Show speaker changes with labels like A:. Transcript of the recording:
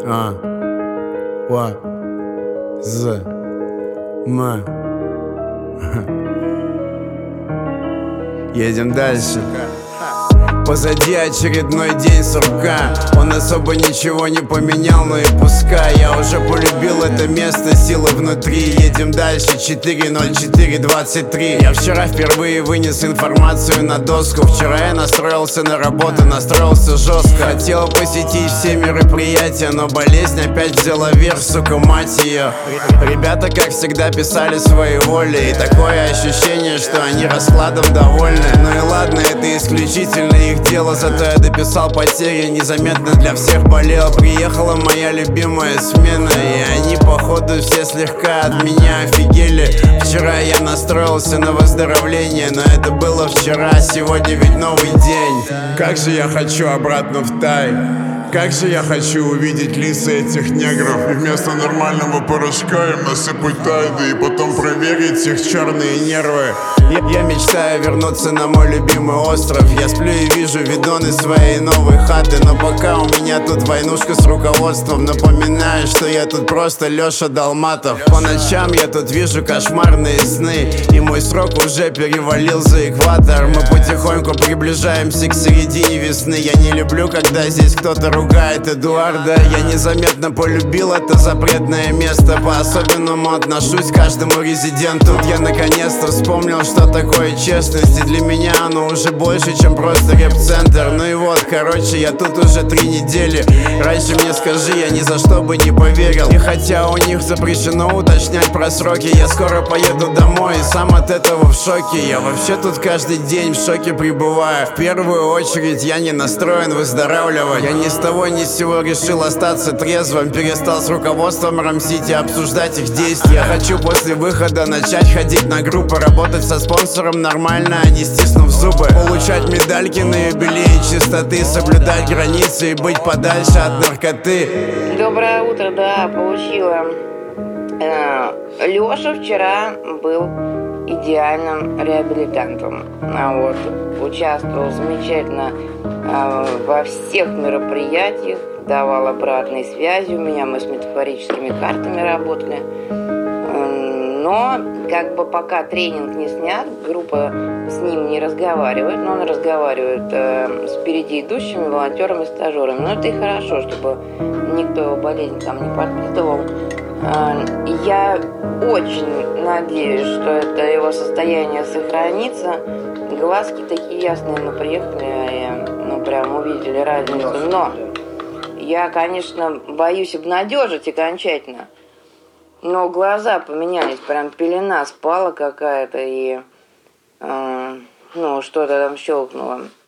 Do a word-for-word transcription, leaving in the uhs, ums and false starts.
A: А. Ва. З. М. Едем дальше. Позади очередной день сурка. Он особо ничего не поменял, но и пускай. Я уже полюбил это место, силы внутри. Едем дальше, четыре ноль четыре двадцать три. Я вчера впервые вынес информацию на доску. Вчера я настроился на работу, настроился жестко. Хотел посетить все мероприятия, но болезнь опять взяла верх, сука, мать ее. Ребята, как всегда, писали свои воли. И такое ощущение, что они раскладом довольны. Ну и ладно, это исключительно их дело, зато я дописал потери, незаметно для всех болел. Приехала моя любимая смена, и они походу все слегка от меня офигели. Вчера я настроился на выздоровление, но это было вчера, сегодня ведь новый день. Как же я хочу обратно в Тай. Как же я хочу увидеть лица этих негров и вместо нормального порошка им насыпать тайды и потом проверить их черные нервы. Я, я мечтаю вернуться на мой любимый остров. Я сплю и вижу видоны своей новой хаты, но пока у меня тут войнушка с руководством. Напоминаю, что я тут просто Леша Долматов. По ночам я тут вижу кошмарные сны, и мой срок уже перевалил за экватор. Мы потихоньку приближаемся к середине весны. Я не люблю, когда здесь кто-то ругает Эдуарда. Я незаметно полюбил это запретное место. По-особенному отношусь к каждому резиденту. Тут я наконец-то вспомнил, что такое честность. И для меня оно уже больше, чем просто рэп-центр. Ну и вот, короче, я тут уже три недели. Раньше мне скажи, я ни за что бы не поверил. И хотя у них запрещено уточнять про сроки, я скоро поеду домой и сам от этого в шоке. Я вообще тут каждый день в шоке пребываю. В первую очередь я не настроен выздоравливать. Я ни с того ни с сего решил остаться трезвым. Перестал с руководством рамсить и обсуждать их действия. Я хочу после выхода начать ходить на группы, работать со спонсором нормально, а не стиснув зубы. Получать медальки на юбилей чистоты, соблюдать границы и быть подальше от наркоты.
B: Доброе утро, да, получила. Леша вчера был идеальным реабилитантом. А вот участвовал замечательно во всех мероприятиях, давал обратной связи у меня, мы с метафорическими картами работали. Но как бы пока тренинг не снят, группа с ним не разговаривает, но он разговаривает э, с впереди идущими волонтерами, стажерами. Но это и хорошо, чтобы никто его болезнь там не подпитывал. Э, я очень надеюсь, что это его состояние сохранится. Глазки такие ясные, мы приехали, и, ну прям увидели разницу. Но я, конечно, боюсь обнадежить окончательно. Но глаза поменялись, прям пелена спала какая-то, и э, ну, что-то там щелкнуло.